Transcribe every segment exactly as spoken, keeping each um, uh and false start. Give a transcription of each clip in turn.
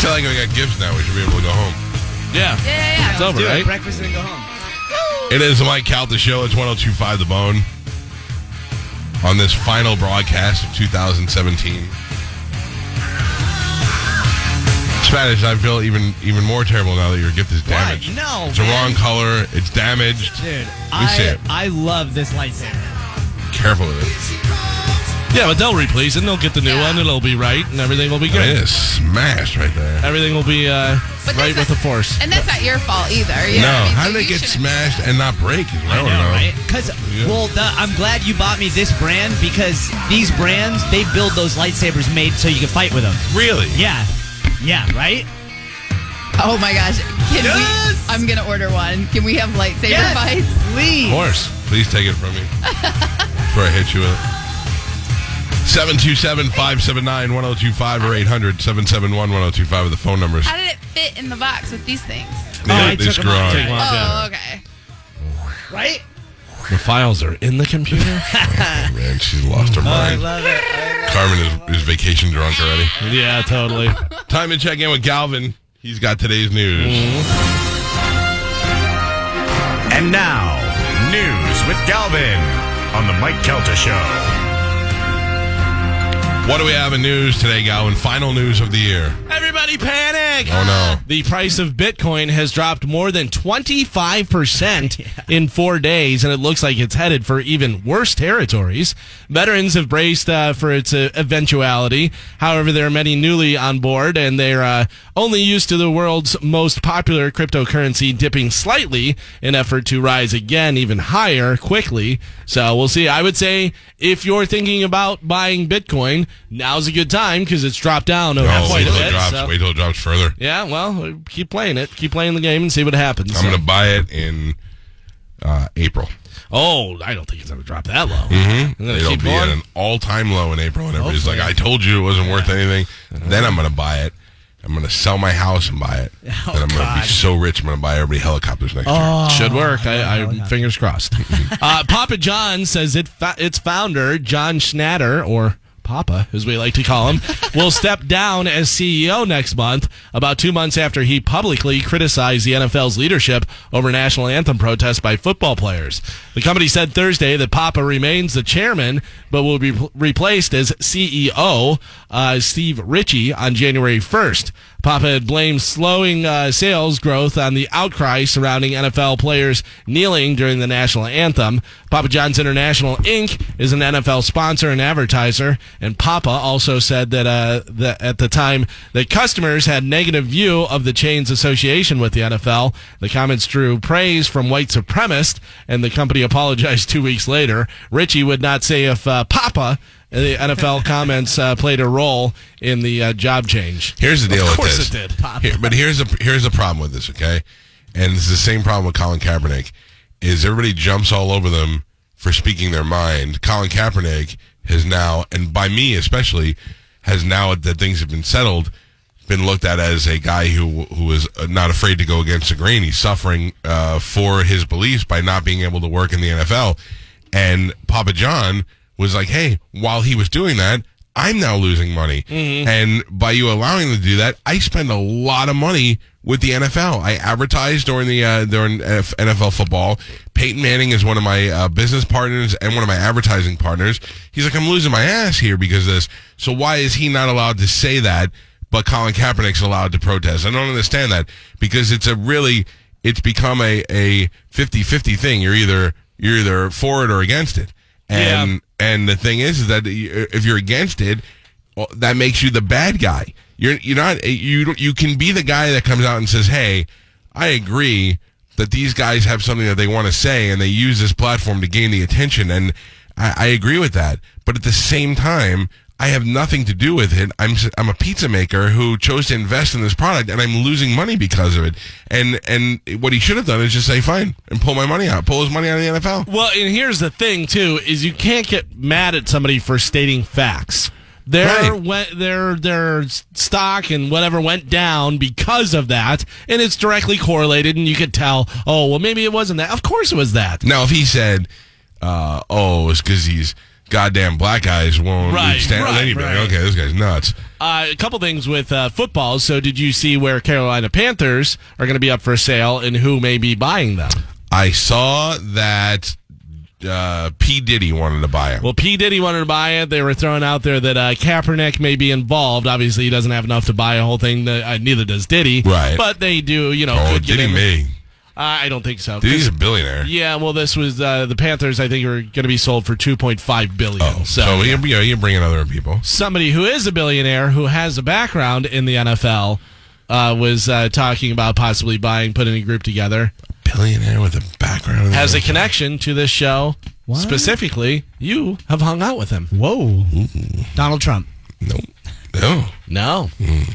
feel like we got gifts now. We should be able to go home. Yeah. Yeah, yeah, yeah. It's over, Do it. right? Breakfast and go home. It is the Mike Calta Show. It's one oh two point five The Bone. On this final broadcast of two thousand seventeen. Spanish, I feel even even more terrible now that your gift is damaged. What? No, It's the man. wrong color. It's damaged. Dude, We see I, it. I love this lightsaber. Careful with it. Yeah, but they'll replace it and they'll get the new Yeah. one. It'll be right and everything will be good. It is smashed right there. Everything will be uh, But right that's with the not- force. And that's not your fault either. You No, know what I mean? how So did they you get shouldn't- smashed and not break? Is what I I don't know, know. right? Because, Yeah. well, the, I'm glad you bought me this brand because these brands, they build those lightsabers made so you can fight with them. Really? Yeah. Yeah, right? Oh my gosh. Can Yes! we? I'm going to order one. Can we have lightsaber fights? Please. Of course. Please take it from me before I hit you with it. seven two seven, five seven nine, one oh two five or eight hundred, seven seven one, one oh two five are the phone numbers. How did it fit in the box with these things? They, I they took screw them out. on. Take one. Oh, okay. Right? The files are in the computer. Oh, man, she's lost her I mind. love it. I love Carmen is, is vacation drunk already. Yeah, totally. Time to check in with Galvin. He's got today's news. And now, news with Galvin on the Mike Calta Show. What do we have in news today, Galvin? Final news of the year. Everybody panic! Oh, no. The price of Bitcoin has dropped more than twenty-five percent in four days, and it looks like it's headed for even worse territories. Veterans have braced uh, for its uh, eventuality. However, there are many newly on board, and they're uh, only used to the world's most popular cryptocurrency dipping slightly in effort to rise again even higher quickly. So we'll see. I would say if you're thinking about buying Bitcoin, now's a good time because it's dropped down over Oh, quite wait a till it bit. drops. so- Wait till it drops further. Yeah, well, keep playing it. Keep playing the game and see what happens. I'm going to buy it in uh, April. Oh, I don't think it's going to drop that low. Mm-hmm. I'm gonna It'll keep be going. at an all-time low in April, and everybody's Hopefully. like, I told you it wasn't worth anything. Then I'm going to buy it. I'm going to sell my house and buy it. Oh, then I'm going to be God. so rich, I'm going to buy everybody helicopters next year. Oh, Should work. I, I fingers crossed. uh, Papa John says it fa- its founder, John Schnatter, or Papa, as we like to call him, will step down as C E O next month, about two months after he publicly criticized the N F L's leadership over national anthem protests by football players. The company said Thursday that Papa remains the chairman, but will be re- replaced as C E O, uh, Steve Ritchie, on January first. Papa had blamed slowing uh, sales growth on the outcry surrounding N F L players kneeling during the national anthem. Papa John's International Incorporated is an N F L sponsor and advertiser, and Papa also said that, uh, that at the time that customers had negative view of the chain's association with the N F L. The comments drew praise from white supremacists, and the company apologized two weeks later. Ritchie would not say if uh, Papa, the N F L comments uh, played a role in the uh, job change. Here's the deal Of with course this. it did. Here, but here's the here's the problem with this, okay? And it's the same problem with Colin Kaepernick. Is everybody jumps all over them for speaking their mind. Colin Kaepernick has now, and by me especially, has now that things have been settled, been looked at as a guy who who is not afraid to go against the grain. He's suffering uh, for his beliefs by not being able to work in the N F L. And Papa John was like, hey, while he was doing that, I'm now losing money. Mm-hmm. And by you allowing them to do that, I spend a lot of money with the N F L. I advertise during the uh, during N F L football. Peyton Manning is one of my uh, business partners and one of my advertising partners. He's like, I'm losing my ass here because of this. So why is he not allowed to say that, but Colin Kaepernick's allowed to protest? I don't understand that because it's a really, it's become a, a fifty-fifty thing. You're either, you're either for it or against it. And, Yeah. and the thing is, is that if you're against it, well, that makes you the bad guy. You're you're not you you can be the guy that comes out and says, "Hey, I agree that these guys have something that they want to say, and they use this platform to gain the attention." And I, I agree with that. But at the same time, I have nothing to do with it. I'm I'm a pizza maker who chose to invest in this product, and I'm losing money because of it. And and what he should have done is just say, "Fine," and pull my money out, pull his money out of the N F L. Well, and here's the thing, too, is you can't get mad at somebody for stating facts. Their, Right. went, their their stock and whatever went down because of that, and it's directly correlated, and you could tell, oh, well, maybe it wasn't that. Of course it was that. Now, if he said, uh, "Oh, it's because these goddamn black guys won't Right, stand," right, then you'd be right. like, "Okay, this guy's nuts." Uh, a couple things with uh, football. So did you see where Carolina Panthers are going to be up for sale and who may be buying them? I saw that uh, P. Diddy wanted to buy him. Well, P. Diddy wanted to buy it. They were throwing out there that uh, Kaepernick may be involved. Obviously, he doesn't have enough to buy a whole thing. That, uh, neither does Diddy. Right. But they do, you know. Oh, could get Diddy in- may. Uh, I don't think so. Diddy's a billionaire. Yeah, well, this was uh, the Panthers. I think are going to be sold for two point five billion dollars. Oh, so, so yeah. you, you, know, you bring in other people. Somebody who is a billionaire who has a background in the N F L uh, was uh, talking about possibly buying, putting a group together. Billionaire with a background. in Has the- a connection to this show. What? Specifically, you have hung out with him. Whoa. Donald Trump. Nope. No. No.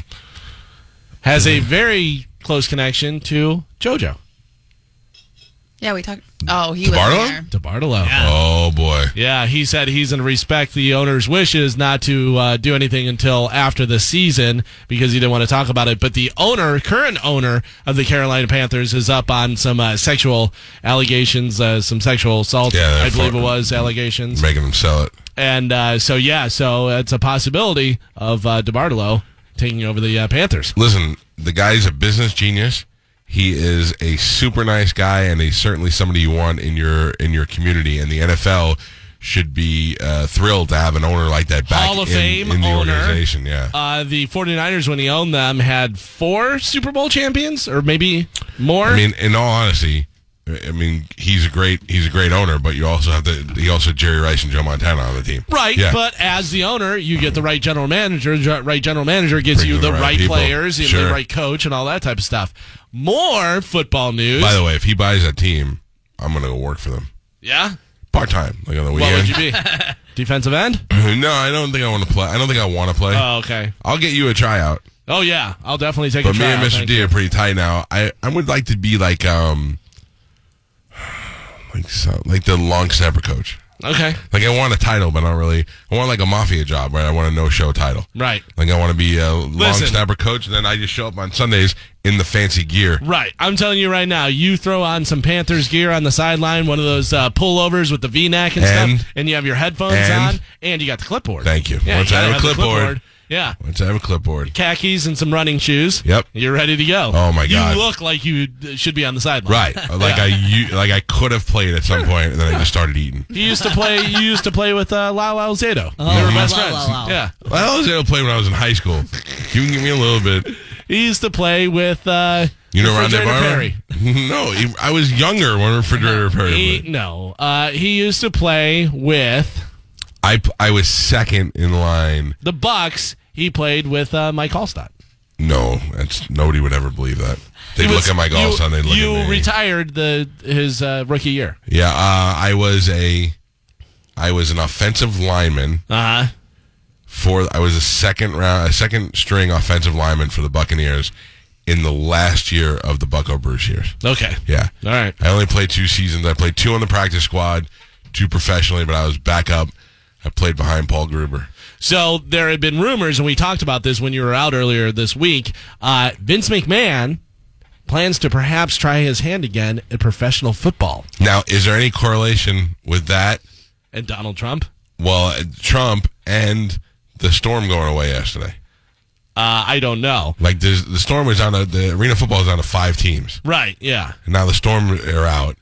Has a very close connection to JoJo Yeah, we talked. Oh, he was DeBartolo? there. DeBartolo. Yeah. Oh, boy. Yeah, he said he's going to respect the owner's wishes not to uh, do anything until after the season because he didn't want to talk about it. But the owner, current owner of the Carolina Panthers, is up on some uh, sexual allegations, uh, some sexual assault, Yeah, they're I believe fucking- it was, allegations. Making them sell it. And uh, so, yeah, so it's a possibility of uh, DeBartolo taking over the uh, Panthers. Listen, the guy's a business genius. He is a super nice guy, and he's certainly somebody you want in your in your community. And the N F L should be uh, thrilled to have an owner like that back Hall of in, Fame in the owner. organization. Yeah. Uh, the 49ers, when he owned them, had four Super Bowl champions, or maybe more. I mean, in all honesty, I mean, he's a great he's a great owner, but you also have to he also had Jerry Rice and Joe Montana on the team. Right, Yeah. but as the owner, you get the right general manager. The right general manager gets Brings you in the the right right people. players, and Sure. the right coach, and all that type of stuff. More football news. By the way, if he buys that team, I'm going to go work for them yeah? part time, like on the What weekend. would you be? Defensive end? No, I don't think I want to play. I don't think I want to play. Oh, okay. I'll get you a tryout. Oh, yeah. I'll definitely take But a me and tryout, Mister thank D you. are pretty tight now. I, I would like to be like um like so, like the long snapper coach. Okay, Like I want a title, but not really. I want like a mafia job, right? I want a no show title. right. Like I want to be a long Listen. snapper coach, and then I just show up on Sundays in the fancy gear. Right. I'm telling you right now, you throw on some Panthers gear on the sideline, one of those uh, pullovers with the V-neck and, And- stuff, and you have your headphones and- on, and you got the clipboard. Thank you. Yeah, Once you I gotta have a the clipboard. Yeah. Once I have a clipboard. Khakis and some running shoes. Yep. You're ready to go. Oh, my God. You look like you uh, should be on the sideline. Right. Like I you, like I could have played at some point, and then I just started eating. You used to play. You used to play with uh, Lyle Alzado. Oh, they were wow, best wow, friends. wow, wow. Yeah. Well, I was able to play when I was in high school. You can give me a little bit. He used to play with. Uh, You know Rondé Refrigerator Barber? Perry. No, he, I was younger when Refrigerator Perry He, played. no. Uh, he used to play with I, p- I was second in line. the Bucks. He played with uh, Mike Allstott. No, that's nobody would ever believe that. They'd He was- look at my golf you, son. They'd look You at me. retired the his uh, rookie year. Yeah, uh, I was a, I was an offensive lineman Uh huh. for. I was a second round, a second string offensive lineman for the Buccaneers in the last year of the Bucco Bruce years. Okay. Yeah, All right. I only played two seasons. I played two on the practice squad, two professionally, but I was backup. I played behind Paul Gruber. So there had been rumors, and we talked about this when you were out earlier this week. Uh, Vince McMahon plans to perhaps try his hand again at professional football. Now, is there any correlation with that? And Donald Trump? Well, uh, Trump and the Storm going away yesterday. Uh, I don't know. Like the the Storm was on a, the Arena Football is down to five teams, Right, yeah. and now the Storm are out.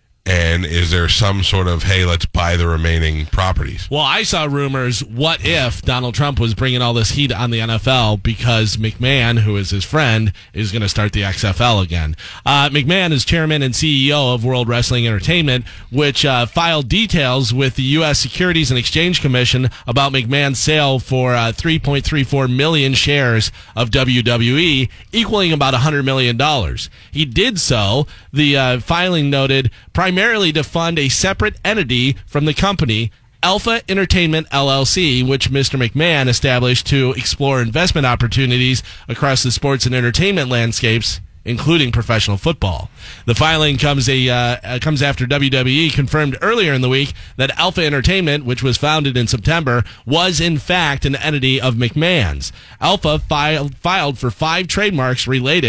And is there some sort of, hey, let's buy the remaining properties? Well, I saw rumors, what if Donald Trump was bringing all this heat on the N F L because McMahon, who is his friend, is going to start the X F L again. Uh, McMahon is chairman and C E O of World Wrestling Entertainment, which uh, filed details with the U S Securities and Exchange Commission about McMahon's sale for uh, three point three four million shares of W W E, equaling about one hundred million dollars. He did so, the uh, filing noted, primarily to fund a separate entity from the company, Alpha Entertainment L L C, which Mister McMahon established to explore investment opportunities across the sports and entertainment landscapes, including professional football. The filing comes a uh, comes after W W E confirmed earlier in the week that Alpha Entertainment, which was founded in September, was in fact an entity of McMahon's. Alpha filed filed for five trademarks related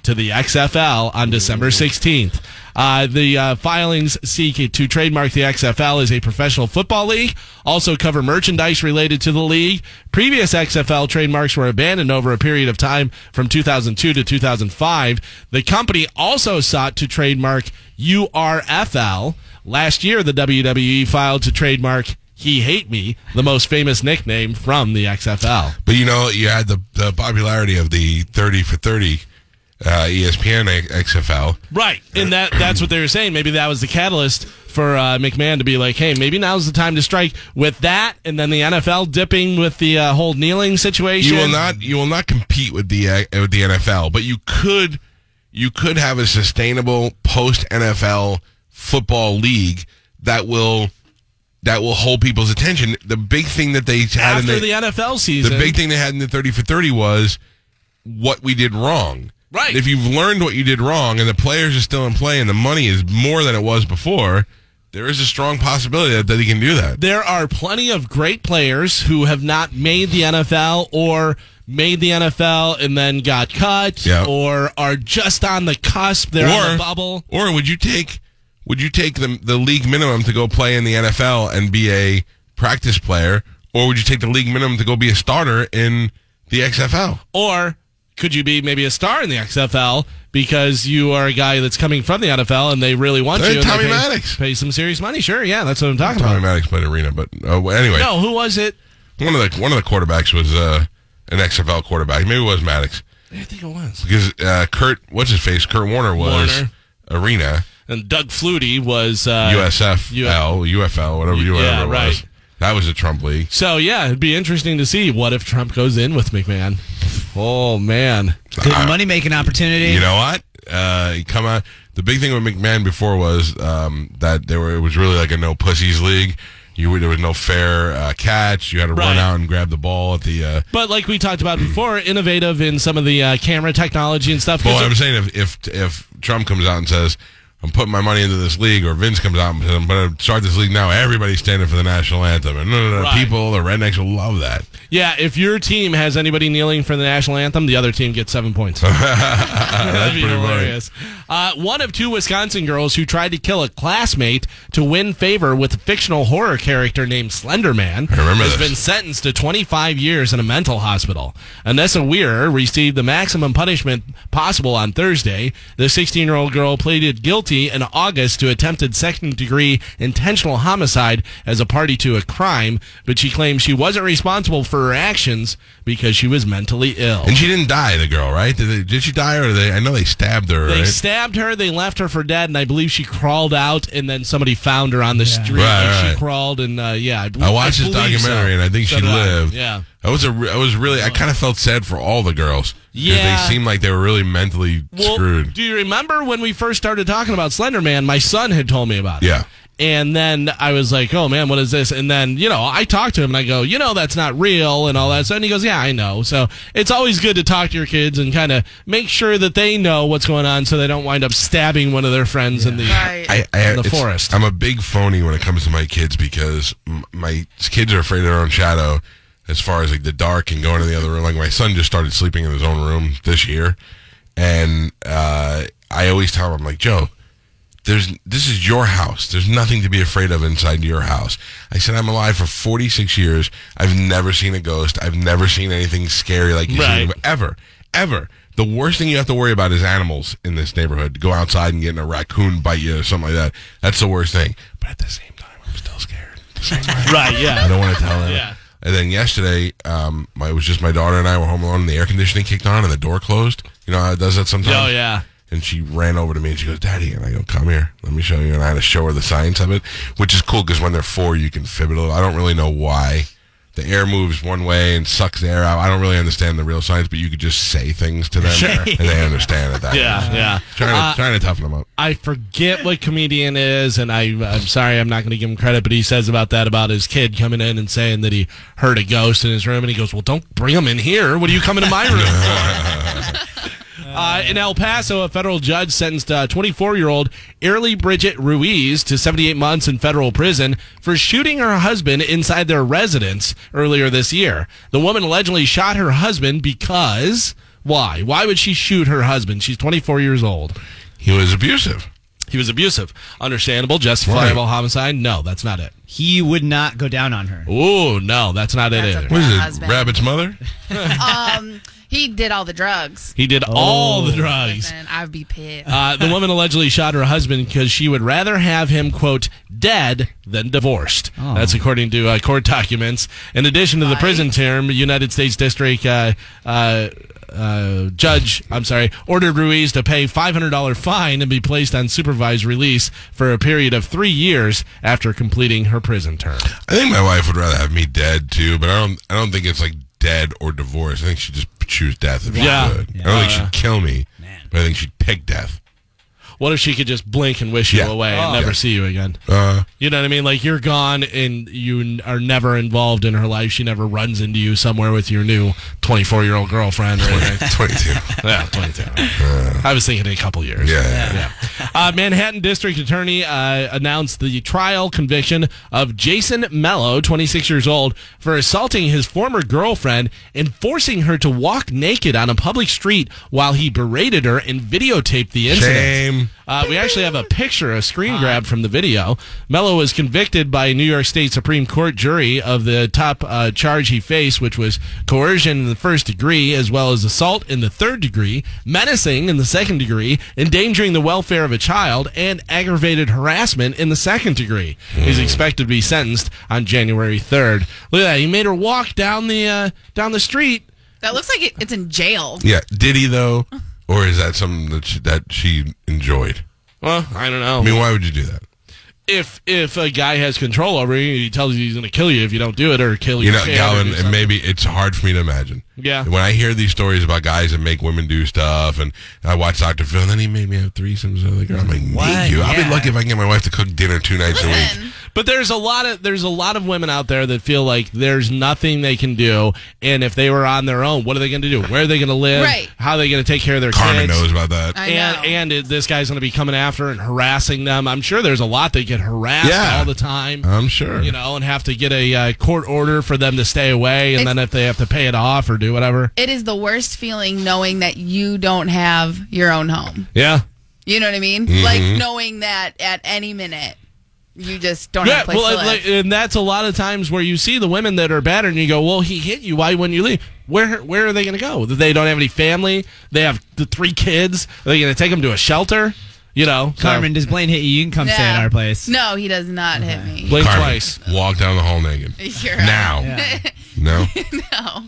to the X F L on December sixteenth. Uh, the uh, filings seek to trademark the X F L as a professional football league, also cover merchandise related to the league. Previous X F L trademarks were abandoned over a period of time from two thousand two to two thousand five. The company also sought to trademark U R F L. Last year, the W W E filed to trademark He Hate Me, the most famous nickname from the X F L. But, you know, you had the, the popularity of the thirty for thirty uh, E S P N X F L. Right, and that that's what they were saying. Maybe that was the catalyst for uh, McMahon to be like, hey, maybe now's the time to strike with that, and then the N F L dipping with the uh, whole kneeling situation. You will not you will not compete with the uh, with the N F L, but you could you could have a sustainable post N F L football league that will that will hold people's attention. The big thing that they had after in the, the N F L season, the big thing they had in the thirty for thirty was what we did wrong. Right. If you've learned what you did wrong and the players are still in play and the money is more than it was before, there is a strong possibility that, that he can do that. There are plenty of great players who have not made the N F L or made the N F L and then got cut, yeah. or are just on the cusp. They're or, on the bubble. Or would you take would you take the the league minimum to go play in the N F L and be a practice player, or would you take the league minimum to go be a starter in the X F L? Or could you be maybe a star in the X F L because you are a guy that's coming from the N F L and they really want Hey, you? And Tommy they pay, Maddox. Pay some serious money. Sure, yeah, that's what I'm talking Tommy about. Maddox played arena, but uh, anyway. No, who was it? One of the one of the quarterbacks was uh, an X F L quarterback. Maybe it was Maddox. I think it was. Because uh, Kurt, what's his face? Kurt Warner was Warner. arena. And Doug Flutie was uh, U S F L, U F L, whatever, whatever yeah, it was. right. That was a Trump league. So, yeah, it'd be interesting to see what if Trump goes in with McMahon. Oh, man. Good uh, money-making opportunity. You know what? Uh, come on. The big thing with McMahon before was um, that there were it was really like a no pussies league. You there was no fair uh, catch. You had to right. run out and grab the ball at the. Uh, but like we talked about before, innovative in some of the uh, camera technology and stuff. Well, I'm saying if, if if Trump comes out and says, I'm putting my money into this league, or Vince comes out and says, I'm going to start this league now, everybody's standing for the national anthem. And no, no, no, right. people, the rednecks will love that. Yeah, if your team has anybody kneeling for the national anthem, the other team gets seven points. That's That'd be pretty hilarious. Uh, one of two Wisconsin girls who tried to kill a classmate to win favor with a fictional horror character named Slender Man I remember has this. been sentenced to twenty-five years in a mental hospital. Anessa Weir received the maximum punishment possible on Thursday. The sixteen-year-old girl pleaded guilty in August to attempted second-degree intentional homicide as a party to a crime, but she claims she wasn't responsible for her actions because she was mentally ill. And she didn't die, the girl, right? Did, they, did she die, or did they? I know they stabbed her. They right? stabbed her, they left her for dead, and I believe she crawled out, and then somebody found her on the street. Right, and right. She crawled, and uh, yeah, I, believe, I watched I this believe documentary, so. and I think So she did I. lived. Yeah. I was a, I was really, I kind of felt sad for all the girls. 'Cause Yeah. they seemed like they were really mentally Well, screwed. do you remember when we first started talking about Slender Man? My son had told me about it. Yeah. And then I was like, oh, man, what is this? And then, you know, I talked to him and I go, you know, that's not real and all that stuff. And he goes, yeah, I know. So it's always good to talk to your kids and kind of make sure that they know what's going on so they don't wind up stabbing one of their friends in the, Right. I, I, in the it's- forest. I'm a big phony when it comes to my kids because m- my kids are afraid of their own shadow as far as like the dark and going to the other room. Like my son just started sleeping in his own room this year. And uh, I always tell him, I'm like, Joe, There's this is your house. There's nothing to be afraid of inside your house. I said, I'm alive for forty-six years. I've never seen a ghost. I've never seen anything scary like you Right. see ever, ever. The worst thing you have to worry about is animals in this neighborhood. Go outside and getting a raccoon bite you or something like that. That's the worst thing. But at the same time, I'm still scared. The same way. right, yeah. I don't want to tell them. Yeah. And then yesterday, um, my, it was just my daughter and I were home alone, and the air conditioning kicked on and the door closed. You know how it does that sometimes? Oh, yeah. And she ran over to me and she goes, Daddy. And I go, come here. Let me show you. And I had to show her the science of it, which is cool because when they're four, you can fib it a little. I don't really know why. The air moves one way and sucks the air out. I don't really understand the real science, but you could just say things to them Sure. and they understand it that Yeah, way. yeah. Trying to, Uh, trying to toughen them up. I forget what comedian is, and I, I'm sorry, I'm not going to give him credit, but he says about that, about his kid coming in and saying that he heard a ghost in his room, and he goes, well, don't bring him in here. What are you coming to my room for? Uh, in El Paso, a federal judge sentenced uh, twenty-four-year-old Early Bridget Ruiz to seventy-eight months in federal prison for shooting her husband inside their residence earlier this year. The woman allegedly shot her husband because, Why? Why would she shoot her husband? She's twenty-four years old. He was abusive. He was abusive. Understandable. Justifiable Right. homicide? No, that's not it. He would not go down on her. Ooh, no, that's not That's it a either. What is it? Husband. Rabbit's mother? Um, he did all the drugs. He did all the drugs. Listen, I'd be pissed. Uh, the woman allegedly shot her husband because she would rather have him, quote, dead than divorced. Oh. That's according to uh, court documents. In addition to the Why? prison term, United States District uh, uh, uh, Judge, I'm sorry, ordered Ruiz to pay five hundred dollars fine and be placed on supervised release for a period of three years after completing her prison term. I think my wife would rather have me dead too, but I don't. I don't think it's like dead or divorce. I think she'd just choose death if Yeah. she could. Yeah. I don't think Uh, she'd kill me, Man. but I think she'd pick death. What if she could just blink and wish you Yeah. away and Oh. never Yeah. see you again? Uh, You know what I mean? Like, you're gone and you n- are never involved in her life. She never runs into you somewhere with your new twenty-four-year-old girlfriend or anything. twenty-two. Yeah, twenty-two. I was thinking in a couple years. Yeah. Yeah. Uh, Manhattan District Attorney uh, announced the trial conviction of Jason Mello, twenty-six years old, for assaulting his former girlfriend and forcing her to walk naked on a public street while he berated her and videotaped the incident. Shame. Uh, we actually have a picture, a screen grab from the video. Mello was convicted by a New York State Supreme Court jury of the top uh, charge he faced, which was coercion in the first degree, as well as assault in the third degree, menacing in the second degree, endangering the welfare of a child, and aggravated harassment in the second degree. He's expected to be sentenced on January third. Look at that. He made her walk down the uh, down the street. That looks like it, it's in jail. Yeah. Did he though, or is that something that she, that she enjoyed? Well, I don't know. I mean, why would you do that? if if a guy has control over you, he tells you he's going to kill you if you don't do it or kill You your know, kid or Galvin, do and something. maybe it's hard for me to imagine. Yeah. When I hear these stories about guys that make women do stuff, and I watch Doctor Phil, and then he made me have threesomes with other girl. I'm like, What? thank you. I'll Yeah. be lucky if I can get my wife to cook dinner two nights a week. Listen, But there's a lot of there's a lot of women out there that feel like there's nothing they can do, and if they were on their own, what are they going to do? Where are they going to live? Right. How are they going to take care of their Carmen kids? knows about that. I and know. and it, this guy's going to be coming after and harassing them. I'm sure there's a lot that get harassed Yeah. all the time. I'm sure. You know, and have to get a uh, court order for them to stay away, and It's- then if they have to pay it off or do whatever. it is the worst feeling knowing that you don't have your own home. Yeah. You know what I mean? Mm-hmm. Like knowing that at any minute you just don't have Yeah, a place well, to live. like, and that's a lot of times where you see the women that are battered, and you go, "Well, he hit you. Why wouldn't you leave? Where where are they going to go? They don't have any family. They have the three kids. Are they going to take them to a shelter? You know, so- Carmen, does Blaine hit you? You can come stay at our place. No, he does not hit me. Blink Carmen, twice. walk down the hall naked. You're right. Now. Yeah. No? No.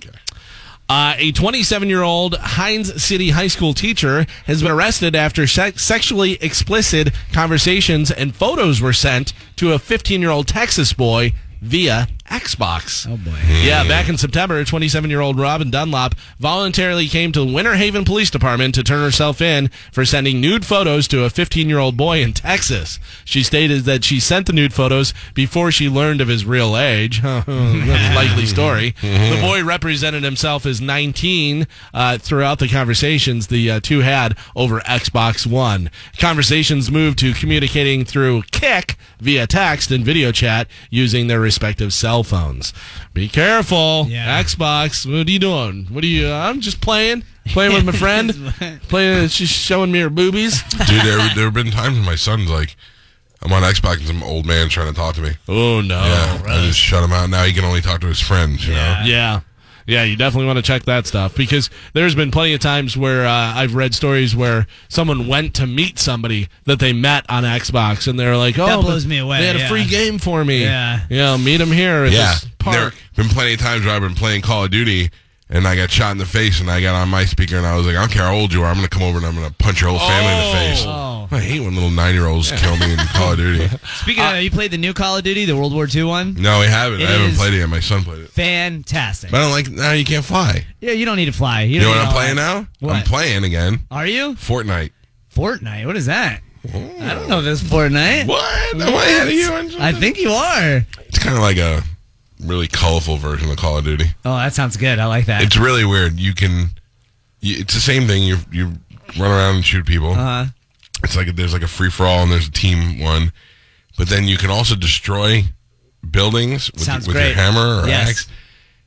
Uh, a twenty-seven-year-old Hines City High School teacher has been arrested after se- sexually explicit conversations and photos were sent to a fifteen-year-old Texas boy via Xbox. Oh, boy. Yeah, back in September, twenty-seven-year-old Robin Dunlop voluntarily came to the Winter Haven Police Department to turn herself in for sending nude photos to a fifteen-year-old boy in Texas. She stated that she sent the nude photos before she learned of his real age. That's a likely story. The boy represented himself as nineteen uh, throughout the conversations the uh, two had over Xbox One. Conversations moved to communicating through Kik via text and video chat using their respective cell phones. Be careful. Yeah. Xbox, what are you doing? What are you, uh, I'm just playing. Playing with my friend. Playing, she's showing me her boobies. Dude, there, there have been times when my son's like, I'm on Xbox and some old man trying to talk to me. Oh, no. yeah, I just shut him out. Now he can only talk to his friends, you know? Yeah. Yeah, you definitely want to check that stuff because there's been plenty of times where uh, I've read stories where someone went to meet somebody that they met on Xbox and they're like, oh, That but blows me away, they had a yeah. free game for me. Yeah. You know, meet them here at Yeah. this park. There been plenty of times where I've been playing Call of Duty and I got shot in the face and I got on my speaker and I was like, I don't care how old you are, I'm going to come over and I'm going to punch your whole family in the face. Oh. I hate when little nine-year-olds kill me in Call of Duty. Speaking of, you played the new Call of Duty, the World War Two one? No, we haven't. It I haven't is- played it yet. My son played it. Fantastic. But I don't like, now you can't fly. Yeah, you don't need to fly. You, You know don't what need I'm all playing that. now? What? I'm playing again. Are you? Fortnite. Fortnite. What is that? I don't know this Fortnite. What? Am I ahead of you on something? I think you are. It's kind of like a really colorful version of Call of Duty. Oh, that sounds good. I like that. It's really weird. You can, you, it's the same thing. You you run around and shoot people. uh, It's like there's like a free for all and there's a team one, but then you can also destroy buildings with, Sounds with great. your hammer or Yes. axe.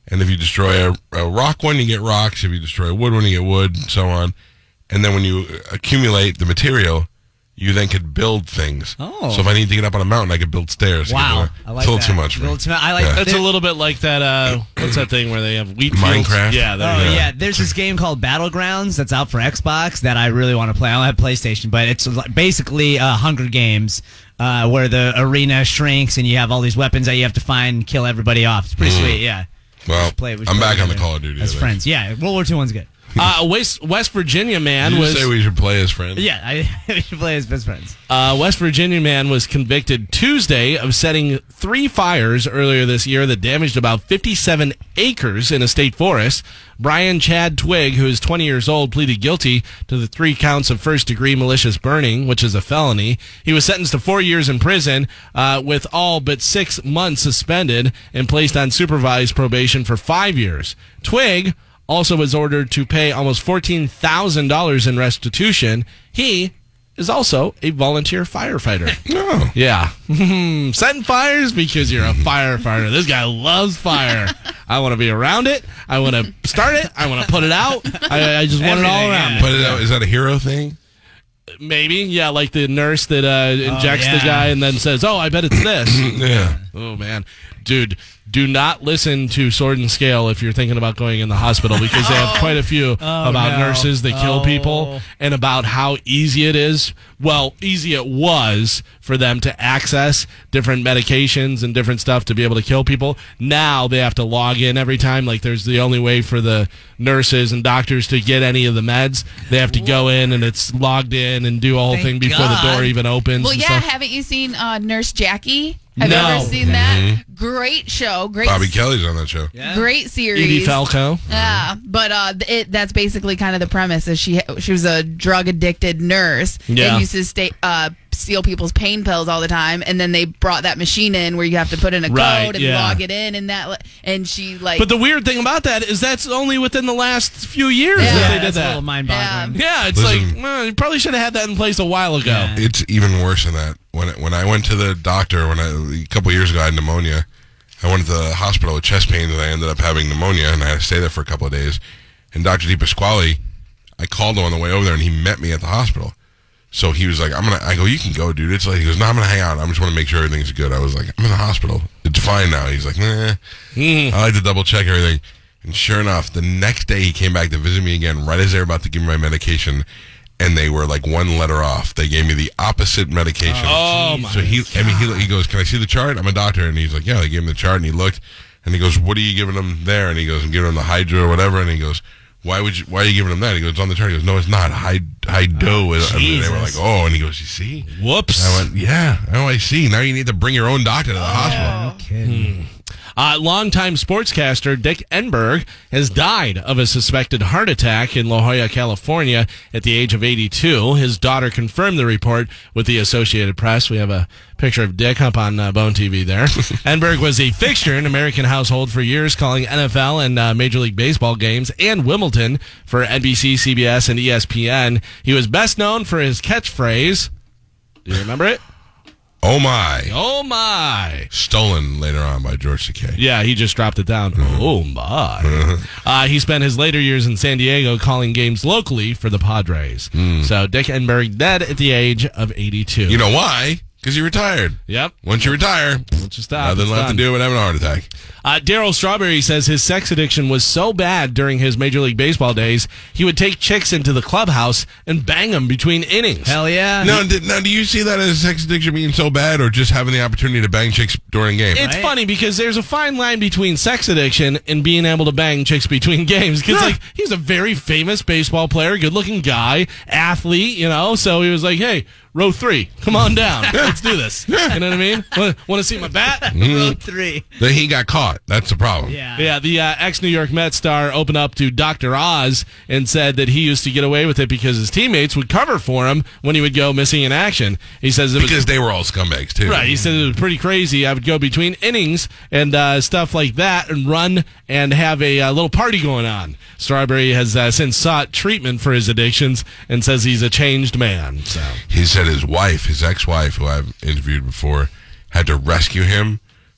And if you destroy a, a rock one, you get rocks. If you destroy a wood one, you get wood, and so on. And then when you accumulate the material, you then could build things. Oh. So if I need to get up on a mountain, I could build stairs. Wow. I I like it's a little that. too much for A little me. too much. I like Yeah. It's a little bit like that, uh, what's that thing where they have wheat fields? Minecraft? Yeah. There Oh you go. yeah, there's this game called Battlegrounds that's out for Xbox that I really want to play. I don't have PlayStation, but it's like basically uh, Hunger Games, uh, where the arena shrinks and you have all these weapons that you have to find and kill everybody off. It's pretty Mm. sweet, yeah. Well, We should play- we should I'm play back on the together Call of Duty. as I think. friends. Yeah, World War Two one's good. Uh, West, West Virginia man Did you was say we should play as friends? Yeah, I, we should play as best friends. uh, West Virginia man was convicted Tuesday of setting three fires earlier this year that damaged about fifty-seven acres in a state forest. Brian Chad Twig, who is twenty years old, pleaded guilty to the three counts of first-degree malicious burning, which is a felony. He was sentenced to four years in prison, uh, with all but six months suspended, and placed on supervised probation for five years. Twig also was ordered to pay almost fourteen thousand dollars in restitution. He is also a volunteer firefighter. No. Yeah. Setting fires because you're a firefighter. This guy loves fire. I want to be around it. I want to start it. I want to put it out. I, I just want it all Everything, around yeah. me. But is that, is that a hero thing? Maybe. Yeah, like the nurse that uh, injects yeah. the guy and then says, oh, I bet it's this. Yeah. Oh, man. Dude, do not listen to Sword and Scale if you're thinking about going in the hospital because they have quite a few Oh, about no. nurses that kill Oh. people and about how easy it is. Well, easy it was for them to access different medications and different stuff to be able to kill people. Now they have to log in every time. Like there's the only way for the nurses and doctors to get any of the meds. They have to go in and it's logged in and do a whole Thank thing before God. the door even opens. Well, and yeah. stuff. Haven't you seen uh, Nurse Jackie? Have No. you ever seen that? Great show. Great. Bobby Kelly's on that show. Yeah. Great series. Edie Falco. Yeah, but uh, it, that's basically kind of the premise. Is she she was a drug addicted nurse Yeah. and used to stay, uh, steal people's pain pills all the time, and then they brought that machine in where you have to put in a Right, code and yeah. log it in, and that and she like. But the weird thing about that is that's only within the last few years Yeah. that Yeah, they did that's a that. little mind-boggling. Yeah, it's Listen. like well, you probably should have had that in place a while ago. Yeah. It's even worse than that. When when I went to the doctor when I, a couple years ago, I had pneumonia. I went to the hospital with chest pains, and I ended up having pneumonia, and I had to stay there for a couple of days. And Doctor DePasquale, I called him on the way over there, and he met me at the hospital. So he was like, "I'm gonna." I go, "You can go, dude." It's like he goes, "No, I'm gonna hang out. I just want to make sure everything's good." I was like, "I'm in the hospital. It's fine now." He's like, "Nah." Mm. I like to double check everything. And sure enough, the next day he came back to visit me again, right as they were about to give me my medication, and they were like one letter off. They gave me the opposite medication. Oh, my So he, I mean, he, he goes, "Can I see the chart?" I'm a doctor, and he's like, "Yeah." They gave him the chart, and he looked, and he goes, "What are you giving him there?" And he goes, "I'm giving him the Hydra or whatever." And he goes, "Why would you? Why are you giving him that?" He goes, "It's on the chart." He goes, "No, it's not. Hyd Hydro." is and they were like, Jesus. "Oh," and he goes, "You see?" Whoops. I went, "Yeah. Oh, I see. Now you need to bring your own doctor to the hospital." No kidding. Uh, longtime sportscaster Dick Enberg has died of a suspected heart attack in La Jolla, California at the age of eighty-two. His daughter confirmed the report with the Associated Press. We have a picture of Dick up on uh, Bone T V there. Enberg was a fixture in American household for years, calling N F L and uh, Major League Baseball games and Wimbledon for N B C, C B S, and E S P N. He was best known for his catchphrase. Do you remember it? Oh my! Oh, my. Stolen later on by George Takei. Yeah, he just dropped it down. Oh, my. Uh, he spent his later years in San Diego calling games locally for the Padres. So Dick Enberg dead at the age of eighty-two. You know why? Because he retired. Yep. Once you retire, Let's just stop. nothing It's left done. to do but having a heart attack. Uh, Daryl Strawberry says his sex addiction was so bad during his Major League Baseball days, he would take chicks into the clubhouse and bang them between innings. Hell yeah. Now, did, now, do you see that as sex addiction being so bad, or just having the opportunity to bang chicks during a game? It's Right. funny because there's a fine line between sex addiction and being able to bang chicks between games. Because like he's a very famous baseball player, good-looking guy, athlete, you know. So he was like, "Hey, row three, come on down, let's do this." You know what I mean? Want to see my bat? Road three. Then he got caught. That's the problem. Yeah. Yeah, the uh, ex-New York Mets star opened up to Doctor Oz and said that he used to get away with it because his teammates would cover for him when he would go missing in action. He says it was Because they were all scumbags, too. right. He said it was pretty crazy. I would go between innings and uh, stuff like that and run and have a uh, little party going on. Strawberry has uh, since sought treatment for his addictions and says he's a changed man. So He said his wife, his ex-wife, who I've interviewed before, had to rescue him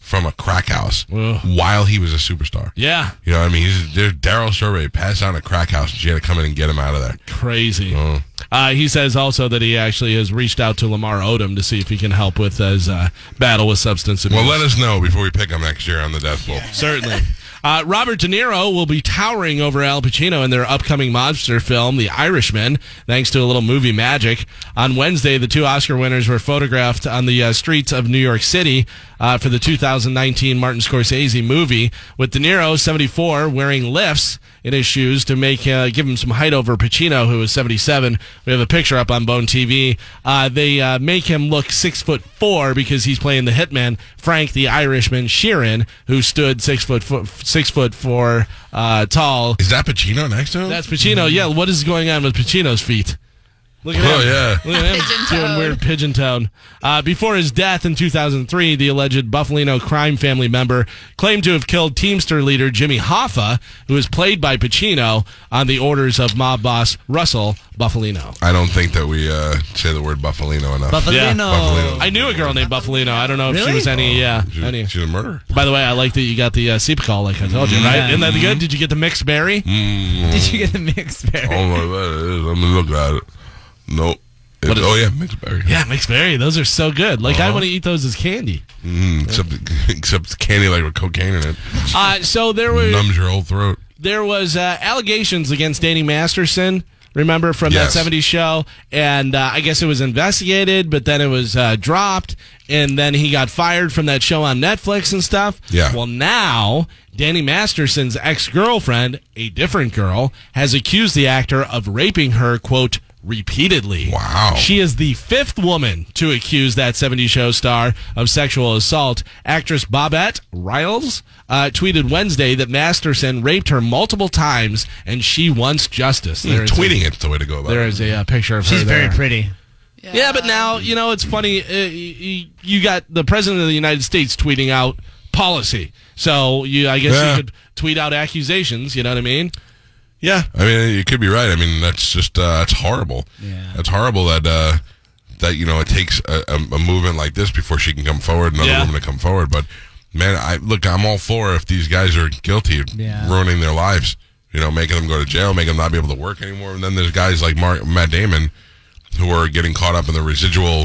from a crack house Ugh. while he was a superstar. Yeah. You know what I mean? He's, there's Daryl Strawberry passed out in a crack house, and she had to come in and get him out of there. Crazy. Oh. Uh, he says also that he actually has reached out to Lamar Odom to see if he can help with his uh, battle with substance abuse. Well, let us know before we pick him next year on the Death Pool. Certainly. Uh, Robert De Niro will be towering over Al Pacino in their upcoming monster film, The Irishman, thanks to a little movie magic. On Wednesday, the two Oscar winners were photographed on the uh, streets of New York City uh, for the two thousand nineteen Martin Scorsese movie, with De Niro, seventy-four, wearing lifts in his shoes to make uh, give him some height over Pacino, who is seventy-seven. We have a picture up on Bone T V. Uh, they uh, make him look six foot four because he's playing the hitman Frank the Irishman Sheeran, who stood six foot four, six foot four uh, tall. Is that Pacino next to him? That's Pacino. Yeah, what is going on with Pacino's feet? Look at Oh, him. yeah. Look at him Pigeon doing toed. weird pigeon tone. Uh, before his death in two thousand three, the alleged Buffalino crime family member claimed to have killed Teamster leader Jimmy Hoffa, who was played by Pacino, on the orders of mob boss Russell Buffalino. I don't think that we uh, say the word Buffalino enough. Buffalino. Yeah. Buffalino. I knew a girl named Buffalino. I don't know if she Really? was any. Yeah, She's, any. she's a murderer. By the way, I like that you got the uh, Seep call, like I told you, right? Yeah. Isn't that good? Did you get the mixed berry? Mm. Did you get the mixed berry? Oh, my God, it is. I'm going to look at it. Nope. It's, What is- oh, yeah, mixed berry. Yeah, mixed berry. Those are so good. Like I Uh-huh. want to eat those as candy. Mm, except, except it's candy like with cocaine in it. Uh, so there were Numbs your whole throat. there was uh, allegations against Danny Masterson. Remember from Yes. that seventies show, and uh, I guess it was investigated, but then it was uh, dropped, and then he got fired from that show on Netflix and stuff. Yeah. Well, now Danny Masterson's ex-girlfriend, a different girl, has accused the actor of raping her, quote, repeatedly. Wow. She is the fifth woman to accuse that seventies show star of sexual assault. Actress Bobette Riles uh, tweeted Wednesday that Masterson raped her multiple times and she wants justice. There is Tweeting a, it's the way to go about there it. is a uh, picture of She's her very there. pretty. Yeah, but now, you know, it's funny. Uh, you, you got the president of the United States tweeting out policy. So you, I guess Yeah. you could tweet out accusations, you know what I mean? Yeah, I mean, you could be right. I mean, that's just uh, that's horrible. Yeah. That's horrible that uh, that you know it takes a, a, a movement like this before she can come forward, another Yeah. woman to come forward. But man, I look, I'm all for if these guys are guilty, of Yeah. ruining their lives. You know, making them go to jail, making them not be able to work anymore. And then there's guys like Mark, Matt Damon who are getting caught up in the residual,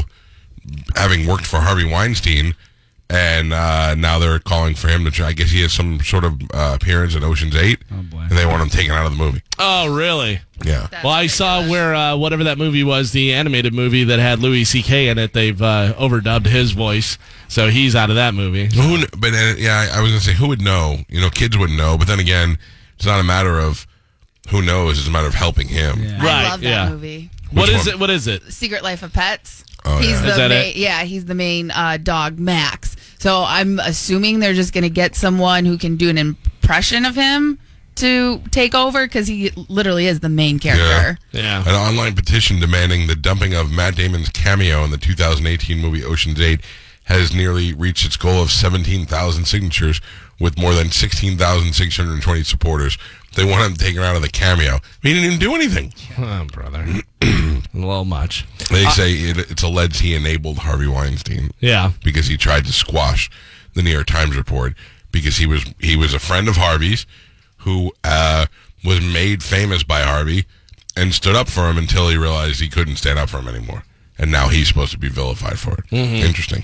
having worked for Harvey Weinstein. And uh, now they're calling for him to try. I guess he has some sort of uh, appearance in Ocean's Eight, Oh, boy. and they want him taken out of the movie. Oh, really? Yeah, That's Well, I saw ridiculous. where uh, whatever that movie was, the animated movie that had Louis C K in it, they've uh, overdubbed his voice, so he's out of that movie. who? kn- But uh, yeah, I, I was gonna say who would know? You know, kids would know. But then again, it's not a matter of who knows; it's a matter of helping him. Yeah. Right, I love that yeah. movie. What Which is one? it? What is it? Secret Life of Pets. Oh, he's yeah. the Is that main, it? yeah, he's the main uh, dog, Max. So I'm assuming they're just going to get someone who can do an impression of him to take over because he literally is the main character. Yeah. An online petition demanding the dumping of Matt Damon's cameo in the two thousand eighteen movie Ocean's Eight has nearly reached its goal of seventeen thousand signatures, with more than sixteen thousand six hundred twenty supporters. They want him taken out of the cameo. He didn't even do anything. Oh, brother. A little much. They say it, it's alleged he enabled Harvey Weinstein. Yeah. Because he tried to squash the New York Times report because he was he was a friend of Harvey's who uh, was made famous by Harvey and stood up for him until he realized he couldn't stand up for him anymore. And now he's supposed to be vilified for it. Interesting.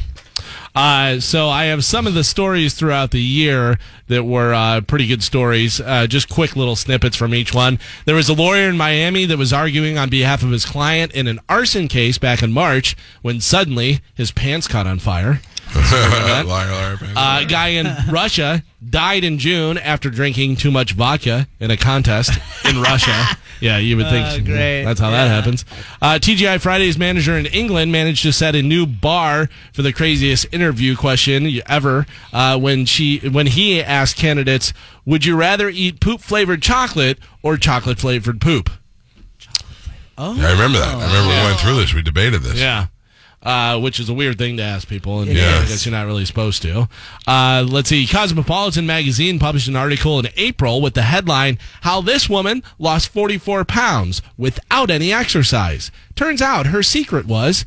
Uh, so I have some of the stories throughout the year that were uh, pretty good stories. Uh, just quick little snippets from each one. There was a lawyer in Miami that was arguing on behalf of his client in an arson case back in March when suddenly his pants caught on fire. liar, liar, man. Uh, a guy in Russia died in June after drinking too much vodka in a contest in Russia. Yeah, you would think Oh, great. that's how that Yeah. happens. Uh, T G I Friday's manager in England managed to set a new bar for the craziest interview question ever uh, when she when he asked candidates, "Would you rather eat poop-flavored chocolate or chocolate-flavored poop?" Oh, I remember that. I remember we went through this. We debated this. Yeah. Uh, which is a weird thing to ask people, and It I is. guess you're not really supposed to. Uh, let's see. Cosmopolitan magazine published an article in April with the headline, "How This Woman Lost forty-four pounds Without Any Exercise." Turns out her secret was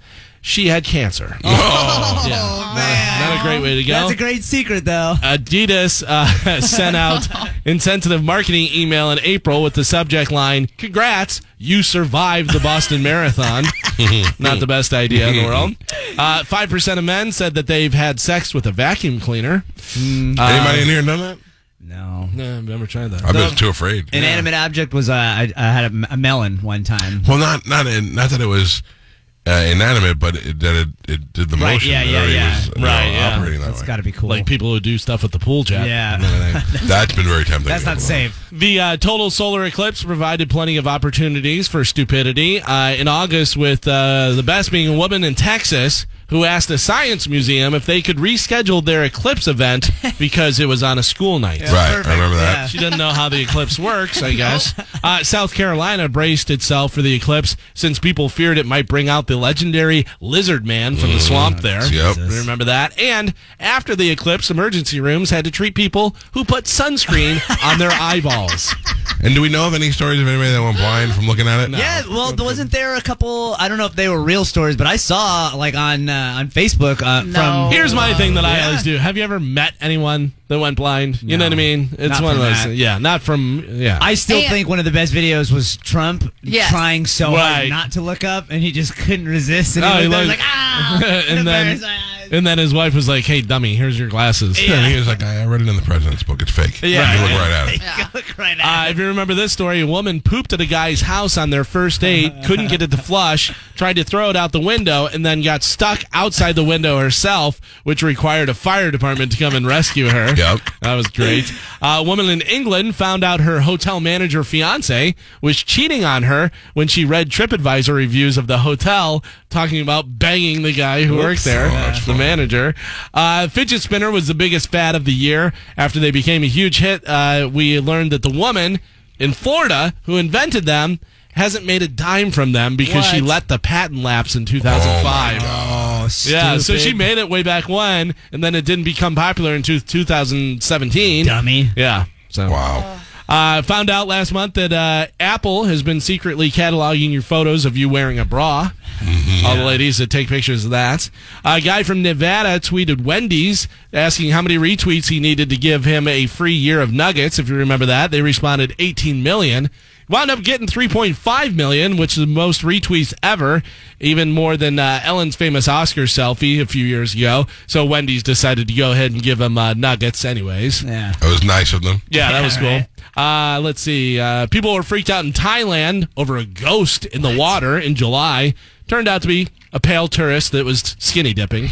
she had cancer. Oh, Yeah. man. Not a great way to go. That's a great secret, though. Adidas uh, sent out insensitive marketing email in April with the subject line, "Congrats, you survived the Boston Marathon." Not the best idea in the world. Uh, five percent of men said that they've had sex with a vacuum cleaner. Anybody Uh, in here done that? No. No, I've never tried that. I've been too afraid. Inanimate object was uh, I, I had a, a melon one time. Well, not not in, not that it was uh, inanimate, but it, that it, it did the Right, motion. yeah, It yeah, already yeah. was, you know, Right, yeah. operating that That's way. got to be cool. Like people who do stuff with the pool jet. Yeah. and everything. That's been very tempting. That's not safe. The uh, total solar eclipse provided plenty of opportunities for stupidity. Uh, in August, with uh, the best being a woman in Texas who asked a science museum if they could reschedule their eclipse event because it was on a school night. Right, Perfect, I remember that. yeah. She doesn't know how the eclipse works, I guess. Uh, South Carolina braced itself for the eclipse since people feared it might bring out the legendary lizard man from the swamp there. Yep. Remember that? And after the eclipse, emergency rooms had to treat people who put sunscreen on their eyeballs. And do we know of any stories of anybody that went blind from looking at it? Yeah, well, wasn't there a couple? I don't know if they were real stories, but I saw like on uh, on Facebook uh, No. from. Here's my thing that I Yeah. always do. Have you ever met anyone that went blind? You know No. what I mean? It's Not one of from those. that. Yeah, not from. Yeah. I still And- think one of the best videos was Trump Yes. trying so Right. hard not to look up, and he just couldn't resist. And Oh, he he looked there, looked- was like, ah, and then embarrassed my eyes. and then his wife was like, "Hey, dummy, here's your glasses." And he was like, I read it in the president's book. It's fake. Yeah. You look right at it. Yeah. Look right Uh, at if you remember this story, a woman pooped at a guy's house on their first date, couldn't get it to flush, tried to throw it out the window, and then got stuck outside the window herself, which required a fire department to come and rescue her. Yep. That was great. Uh, a woman in England found out her hotel manager fiance was cheating on her when she read TripAdvisor reviews of the hotel, talking about banging the guy who worked there, Oh, that's the manager. Uh, fidget spinner was the biggest fad of the year. After they became a huge hit, uh, we learned that the woman in Florida who invented them hasn't made a dime from them because she What? let the patent lapse in two thousand five. Oh, Yeah, so stupid. she made it way back when, and then it didn't become popular until two thousand seventeen. dummy. Yeah. So Wow. uh, found out last month that uh, Apple has been secretly cataloging your photos of you wearing a bra. All the ladies that take pictures of that. A guy from Nevada tweeted Wendy's asking how many retweets he needed to give him a free year of nuggets. If you remember that, they responded eighteen million. Wound up getting three point five million, which is the most retweets ever, even more than uh, Ellen's famous Oscar selfie a few years ago. So Wendy's decided to go ahead and give him uh, nuggets anyways. Yeah. That was nice of them. Yeah, that was cool. Right. Uh, let's see. Uh, people were freaked out in Thailand over a ghost in the water in July. Turned out to be a pale tourist that was skinny dipping.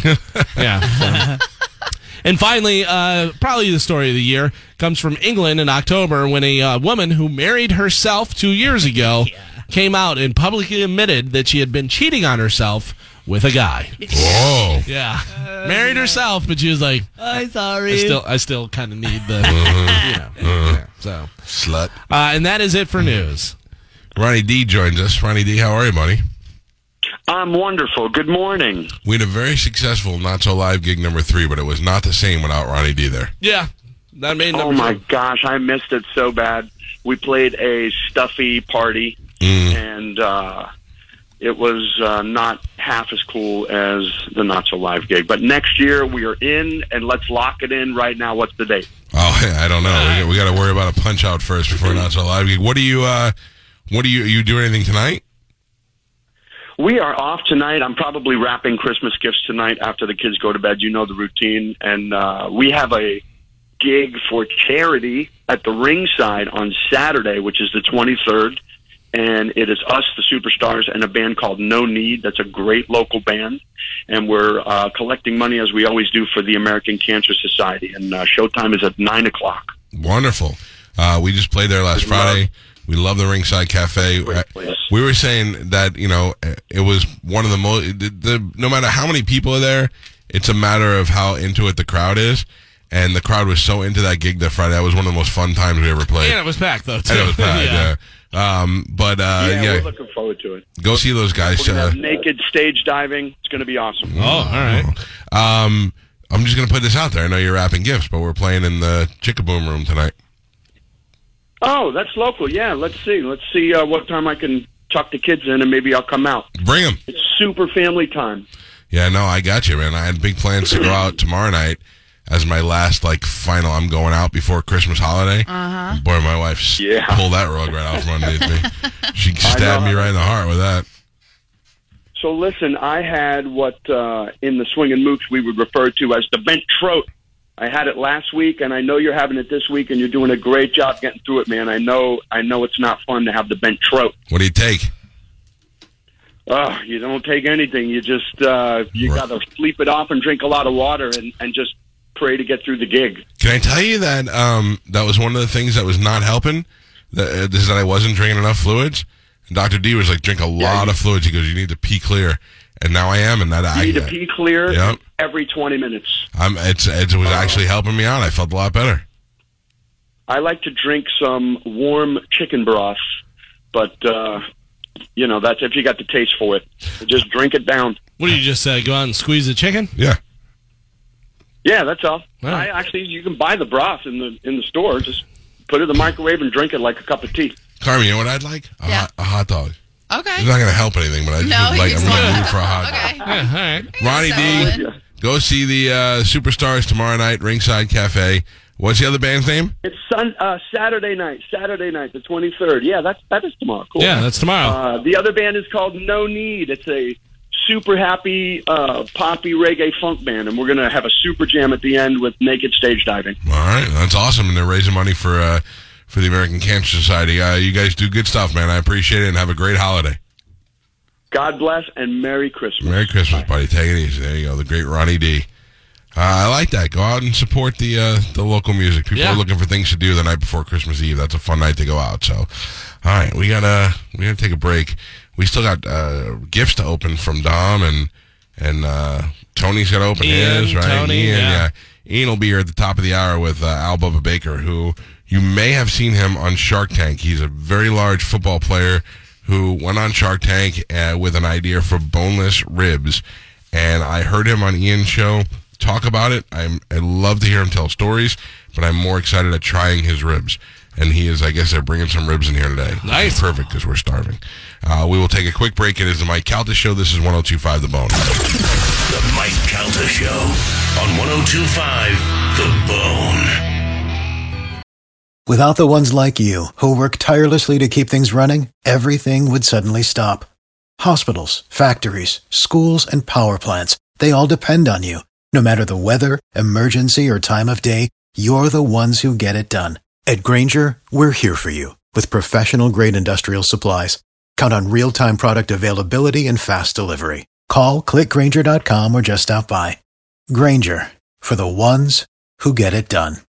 Yeah. so. And finally, uh, probably the story of the year comes from England in October when a uh, woman who married herself two years ago came out and publicly admitted that she had been cheating on herself with a guy. Whoa. Yeah. Married herself, but she was like, I'm sorry. I still, I still kind of need the, you know. Yeah, so. Slut. Uh, and that is it for news. Ronnie D joins us. Ronnie D, how are you, buddy? I'm wonderful. Good morning. We had a very successful Not So Live gig number three, but it was not the same without Ronnie D there. Yeah, that made number Oh my two. gosh, I missed it so bad. We played a stuffy party, Mm. and uh, it was uh, not half as cool as the Not So Live gig. But next year we are in, and let's lock it in right now. What's the date? Oh, I don't know. We got, we got to worry about a punch out first before Not So Live gig. What do you? Uh, what do you? You do anything tonight? We are off tonight. I'm probably wrapping Christmas gifts tonight after the kids go to bed. You know the routine. And uh, we have a gig for charity at the Ringside on Saturday, which is the twenty-third. And it is us, the Superstars, and a band called No Need. That's a great local band. And we're uh, collecting money, as we always do, for the American Cancer Society. And uh, showtime is at nine o'clock. Wonderful. Uh, we just played there last We love- Friday. We love the Ringside Cafe. Great place. We were saying that, you know, it was one of the most, the, the, no matter how many people are there, it's a matter of how into it the crowd is. And the crowd was so into that gig that Friday. That was one of the most fun times we ever played. And it was packed, though, too. And it was packed, yeah. yeah. Um, but, uh, yeah, yeah, we're looking forward to it. go see those guys. We're going to Uh, have naked stage diving. It's going to be awesome. Oh, all right. um, I'm just going to put this out there. I know you're wrapping gifts, but we're playing in the Chickaboom room tonight. Oh, that's local. Yeah, let's see. Let's see uh, what time I can tuck the kids in, and maybe I'll come out. Bring them. It's super family time. Yeah, no, I got you, man. I had big plans to go out tomorrow night as my last, like, final. I'm going out before Christmas holiday. Uh-huh. Boy, my wife s- Yeah. pulled that rug right out from underneath me. She stabbed me right in the heart with that. So listen, I had what uh, in the Swingin' Mooks we would refer to as the bent throat. I had it last week, and I know you're having it this week, and you're doing a great job getting through it, man. I know, I know it's not fun to have the bent throat. What do you take? Oh, you don't take anything. You just uh, you Right. got to sleep it off and drink a lot of water, and, and just pray to get through the gig. Can I tell you that um, that was one of the things that was not helping? That, uh, is that I wasn't drinking enough fluids. And Doctor D was like, drink a lot you- of fluids. He goes, you need to pee clear. And now I am, and that I You need to pee clear Yep. every twenty minutes. I'm, it's, it was actually helping me out. I felt a lot better. I like to drink some warm chicken broth, but, uh, you know, that's if you got the taste for it. Just drink it down. What do you just uh, go out and squeeze the chicken? Yeah. Yeah, that's all. Wow. I actually, you can buy the broth in the in the store. Just put it in the microwave and drink it like a cup of tea. Carmen, you know what I'd like? A, Yeah. hot, a hot dog. Okay. It's not going to help anything, but I just No, would like, you I'm just going to want- move for a hot dog. Okay. Yeah, all right. Ronnie D, Solid. go see the uh, Superstars tomorrow night, Ringside Cafe. What's the other band's name? It's sun, uh, Saturday night. Saturday night, the twenty-third. Yeah, that's that is tomorrow. Cool. Yeah, that's tomorrow. Uh, the other band is called No Need. It's a super happy uh, poppy reggae funk band, and we're gonna have a super jam at the end with naked stage diving. All right, that's awesome, and they're raising money for uh, for the American Cancer Society. Uh, you guys do good stuff, man. I appreciate it, and have a great holiday. God bless and Merry Christmas. Merry Christmas, buddy. Take it easy. There you go, the great Ronnie D. Uh, I like that. Go out and support the uh, the local music. People Yeah. are looking for things to do the night before Christmas Eve. That's a fun night to go out. So, all right, we gotta we gotta take a break. We still got uh, gifts to open from Dom and and uh, Tony's got to open Ian, his right. Tony, Ian, yeah. Ian will be here at the top of the hour with uh, Al Bubba Baker, who you may have seen him on Shark Tank. He's a very large football player who went on Shark Tank uh, with an idea for boneless ribs, and I heard him on Ian's show talk about it. I'm, I love to hear him tell stories, but I'm more excited at trying his ribs. And he is, I guess, they're bringing some ribs in here today. Nice. Perfect, because we're starving. Uh, we will take a quick break. It is the Mike Calta Show. This is one oh two point five The Bone. The Mike Calta Show on one oh two point five The Bone. Without the ones like you, who work tirelessly to keep things running, everything would suddenly stop. Hospitals, factories, schools, and power plants, they all depend on you. No matter the weather, emergency, or time of day, you're the ones who get it done. At Grainger, we're here for you with professional-grade industrial supplies. Count on real-time product availability and fast delivery. Call, click Grainger dot com, or just stop by. Grainger, for the ones who get it done.